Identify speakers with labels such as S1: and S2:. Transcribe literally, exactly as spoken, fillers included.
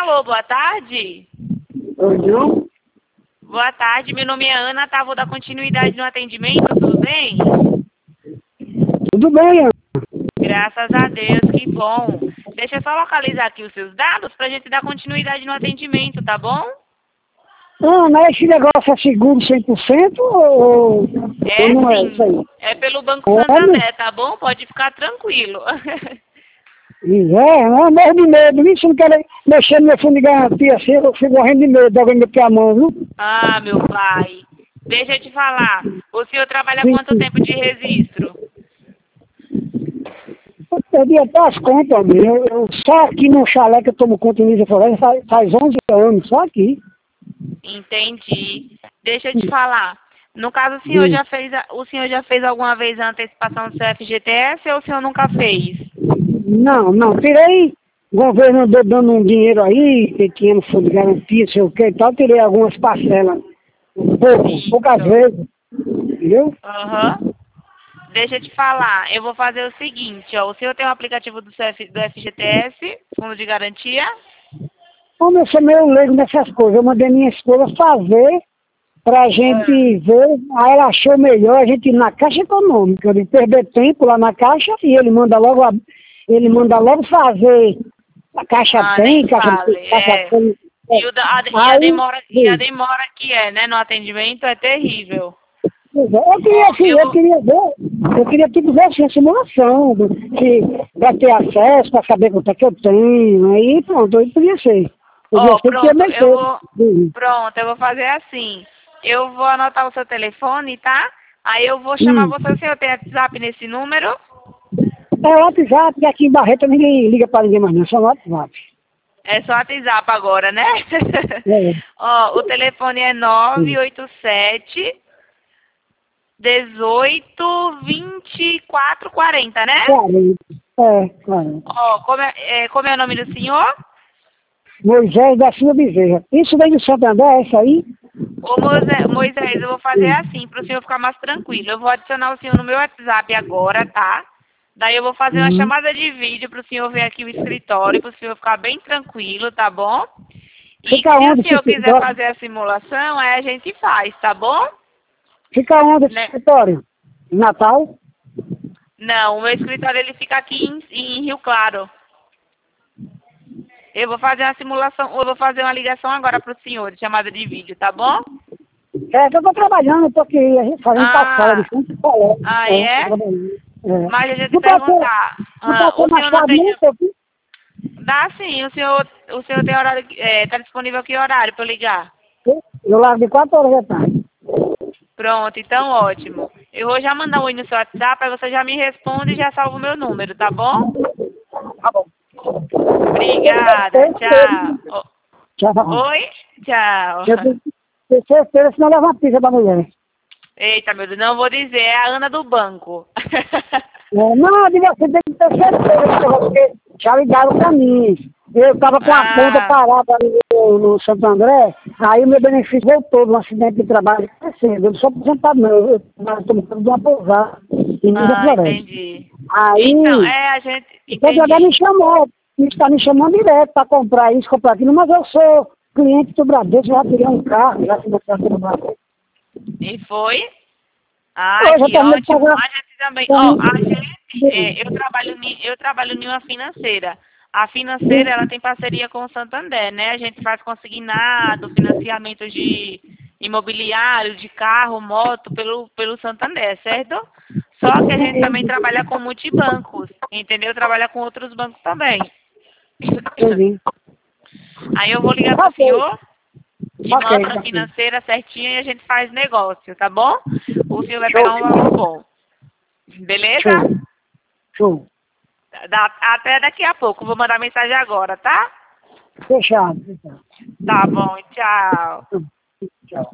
S1: Alô, boa tarde.
S2: Oi, não?
S1: Boa tarde, meu nome é Ana, tá? Vou dar continuidade no atendimento, tudo bem?
S2: Tudo bem, Ana?
S1: Graças a Deus, que bom. Deixa eu só localizar aqui os seus dados pra gente dar continuidade no atendimento, tá bom?
S2: Ana, esse negócio é seguro cem por cento ou, ou
S1: É
S2: não é isso
S1: sim,
S2: aí?
S1: é pelo Banco
S2: Olha,
S1: Santander, tá bom? Pode ficar tranquilo.
S2: e é, não, morro de medo, isso não quero mexer no meu fundo de garantia assim, eu fico morrendo de medo de alguém meter a mão, viu?
S1: Ah, meu pai. Deixa eu te falar, o senhor trabalha
S2: Sim,
S1: quanto
S2: sim.
S1: tempo de registro?
S2: Eu perdi até as contas, amigo. Eu, eu, só aqui no chalé que eu tomo conta em Nígia Floresta faz, faz onze anos, só aqui.
S1: Entendi. Deixa eu te falar. No caso, o senhor
S2: Sim.
S1: já fez, a- o senhor já fez alguma vez a antecipação do seu F G T S ou o senhor nunca fez?
S2: Não, não, tirei, o governo andou dando um dinheiro aí, que tinha no fundo de garantia, sei o que e tal, tirei algumas parcelas, um pouco, poucas
S1: Isso.
S2: vezes, entendeu?
S1: Aham. Deixa eu te falar. Eu vou fazer o seguinte, ó. O senhor tem o aplicativo do, seu F, do F G T S, Fundo de Garantia?
S2: Como eu sou meio leigo nessas coisas, eu mandei minha esposa fazer pra
S1: Ah.
S2: gente ver, aí ela achou melhor a gente ir na Caixa Econômica, de perder tempo lá na Caixa, e ele manda logo, a- ele manda logo fazer, a Caixa
S1: Ah,
S2: tem,
S1: nem
S2: Caixa não tem,
S1: fale.
S2: Caixa
S1: É.
S2: tem,
S1: E,
S2: é.
S1: o da- a, e a
S2: Aí,
S1: demora, e a
S2: sim.
S1: demora que é, né, no atendimento é terrível.
S2: Pois é, eu queria,
S1: Ó,
S2: assim,
S1: eu
S2: eu
S1: vou...
S2: queria ver, eu queria tipo ver assim, a simulação, do- que vai ter acesso para saber quanto é que eu tenho, aí pronto, aí podia ser. Podia
S1: Ó,
S2: ser que ia
S1: pronto, eu
S2: mexer.
S1: vou.
S2: Sim.
S1: Pronto, eu vou fazer assim. Eu vou anotar o seu telefone, tá? Aí eu vou chamar
S2: Hum.
S1: você. O senhor tem WhatsApp nesse número?
S2: É o WhatsApp, que aqui em Barreto ninguém liga para ninguém mais, não, só no WhatsApp.
S1: É só WhatsApp agora, né?
S2: É,
S1: Ó, o telefone é
S2: sim.
S1: nove oito sete, dezoito, vinte e quatro, quarenta, né?
S2: quarenta. É, quarenta.
S1: Ó, como é, é, como é o nome do senhor?
S2: Moisés da Silva Bezerra. Isso vem do Santander, é isso aí?
S1: Ô Moisés, Moisés, eu vou fazer
S2: Sim.
S1: assim, para o senhor ficar mais tranquilo. Eu vou adicionar o senhor no meu WhatsApp agora, tá? Daí eu vou fazer uma
S2: Uhum.
S1: chamada de vídeo para o senhor ver aqui o escritório, para o senhor ficar bem tranquilo, tá bom? E
S2: Fica
S1: se o
S2: onde esse
S1: senhor quiser
S2: escritório?
S1: fazer a simulação, aí a gente faz, tá bom?
S2: Fica onde esse
S1: Né?
S2: escritório? Em Natal?
S1: Não, o meu escritório ele fica aqui em, em Rio Claro. Eu vou fazer uma simulação, eu vou fazer uma ligação agora para o senhor, de chamada de vídeo, tá bom?
S2: É que eu tô trabalhando, eu tô aqui a gente fazendo parcela de
S1: Ah,
S2: fundo de colégio.
S1: ah
S2: É, tô
S1: é?
S2: trabalhando. É.
S1: Mas deixa eu te
S2: Não pode ser,
S1: perguntar,
S2: não
S1: ah,
S2: pode ser
S1: o
S2: mais
S1: senhor não
S2: tarde,
S1: tem...
S2: não, tô aqui.
S1: Dá sim, o senhor, o senhor tem horário, é, tá disponível que horário para eu ligar?
S2: Eu largo de quatro horas da tarde.
S1: Pronto, então ótimo. Eu vou já mandar um oi no seu WhatsApp, aí você já me responde e já salva o meu número, tá bom?
S2: Tá bom.
S1: Obrigada, tchau. O-
S2: Tchau.
S1: Oi? Tchau.
S2: Eu tenho tenho certeza, senão leva uma pizza da mulher.
S1: Eita, meu Deus, não vou dizer, é a Ana do banco.
S2: É, não, de você tem que ter certeza, porque já ligaram pra mim. Eu estava com a conta
S1: Ah,
S2: parada ali no, no Santo André, aí o meu benefício voltou de um acidente de trabalho crescendo. Eu não sou aposentado, não. Eu estou me de uma pousada em Nígia
S1: ah,
S2: Floresta.
S1: entendi. Então,
S2: Aí,
S1: é, a gente,
S2: o Santander me
S1: entendi.
S2: chamou, está me chamando direto para comprar isso, comprar aquilo, mas eu sou cliente do Bradesco, já tirei um carro, já financiado pelo Bradesco.
S1: E foi? Ai,
S2: Eu já
S1: que
S2: terminei de
S1: ótimo.
S2: pagar.
S1: A gente também, ó, a gente,
S2: Então,
S1: é, eu trabalho, ni- eu trabalho em uma financeira. A financeira, ela tem parceria com o Santander, né? A gente faz consignado, financiamento de imobiliário, de carro, moto, pelo, pelo Santander, certo? Só que a gente também trabalha com multibancos, entendeu? Trabalha com outros bancos também.
S2: entendi.
S1: Aí eu vou ligar pro
S2: Ok,
S1: senhor, te
S2: ok,
S1: mostro a
S2: ok.
S1: financeira certinha e a gente faz negócio, tá bom? O senhor vai
S2: Show.
S1: pegar um valor bom. Beleza?
S2: Show. Show.
S1: Dá- até daqui a pouco. Vou mandar mensagem agora, tá?
S2: Fechado, fechado.
S1: Tá bom, tchau.
S2: Tchau.